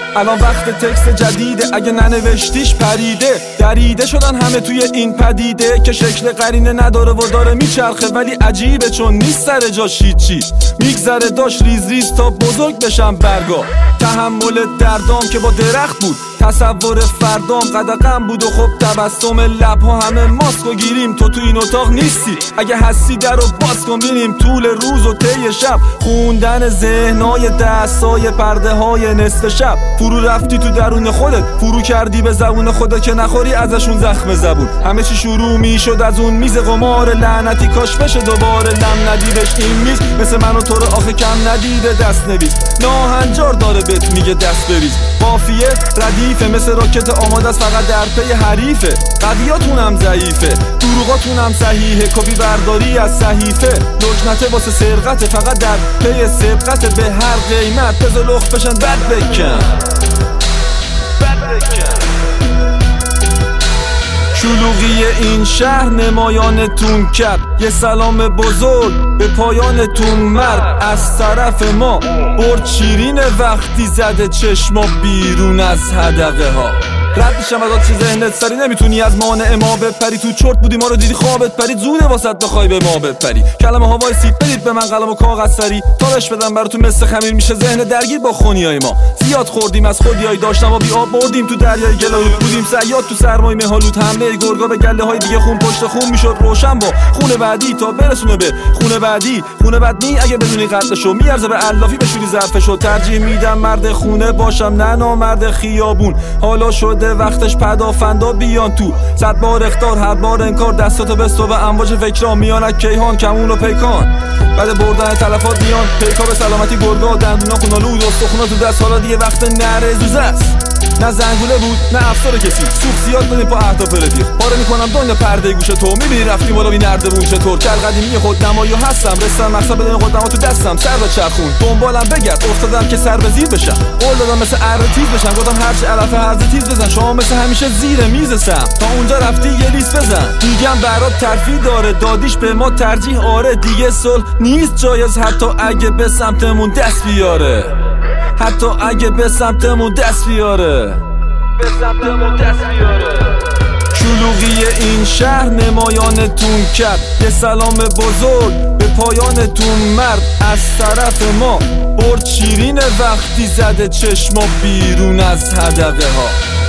الان وقت تکست جدیده، اگه ننوشتیش پریده. دریده شدن همه توی این پدیده که شکل قرینه نداره و داره میچرخه، ولی عجیبه چون نیست سر جاش هیچی. میگذره داشت ریز ریز تا بزرگ بشم برگا. تحمل دردام که با درخت بود، تصور فردام قدقم بود و خب تبسم لبها همه ماسک و گیریم. تو این اتاق نیستی، اگه هستی در رو باز کن بینیم طول روز و طی شب. خوندن ذهنای دستای پرده های نصف شب. فرو رفتی تو درون خودت، فرو کردی به زبون خودت که نخوری ازشون زخم زبون. همه چی شروع میشد از اون میز قمار لعنتی، کاش بشه دوباره لم ندی بهش این میز. مثل من و تو رو آخه کم ندیده دست نویس، ناهنجار داره بهت میگه دست بریز. قافیه ردیفه مثل راکت آماده است فقط در پی حریفه. قضیاتونم ضعیفه، دروغاتونم صحیحه، کپی برداری از صحیفه. لکنته واسه سرقته، فقط در پی سبقته به هر قیمت. بذار لخت بشن بد بکن. شلوغی این شهر نمایانتون کرد، یه سلام بزرگ به پایانتون مرد. از طرف ما برد شیرین وقتی زده چشما بیرون از حدقه ها. رد میشم ازاد چه ذهنت سری، نمیتونی از مانع ما بپری. تو چرت بودی ما رو دیدی خوابت پرید، زوده واسط بخوای به ما بپری. کلمه ها وایسید بدید به من قلم و کاغذ سری، تارش بدم براتون مثل خمیر میشه ذهن درگیر با خونیای ما. زیاد خوردیم از خودیای داشتم و بی آب بردیم تو دریای گلالود. بودیم صیاد تو سرمای مهالود، حمله گرگا به گله های دیگه خون پشت خون میشد روشن با خونه بعدی تا برسونه به خونه بعدی. خونه بعد نی اگه بدونی قدشو میارزه به علافی بشوری ظرفشو. ترجیح میدم مرد خونه باشم نه نامرد خیابون. حالا شده وقتش پدافندا بیان تو، 100 بار اختار هر بار انکار. دستاتو بستو و امواج فکران میانک کیهان کمون و پیکان. بعد بردن تلفات میان پیکا به سلامتی گرگا. دندونا خونالود استخونا تو دست، حالا دیگه وقت نره زوزه است. نه زنگوله بود نه افسار کسی، سوخ زیاد دادیم پا اهداف رفیق. پاره میکنم دنیا پرده گوش تو، میبینی رفتیم بالا بی نرده بون چطور. کل قدیمی خود نمایی هستم، رستم مقصد بدون قدما تو دستم. سر و چرخون دنبالم بگرد، افتادم که سر به زیر بشم. قول دادم مثل اره تیز بشم، گفتم هرچی علف هرزه تیز بزن. شما مثل همیشه زیر میزسم، تا اونجا رفتی یه لیست بزن. میگم برات ترفیع داره، دادیش به ما ترجیح آره. دیگه صلح نیست جایز حتی اگه به سمتمون دست بیاره. حتی اگه به سمتمون دست بیاره. شلوغی این شهر نمایانتون کرد، یه سلام بزرگ به پایانتون مرد. از طرف ما برد شیرین وقتی زده چشما بیرون از حدقه ها.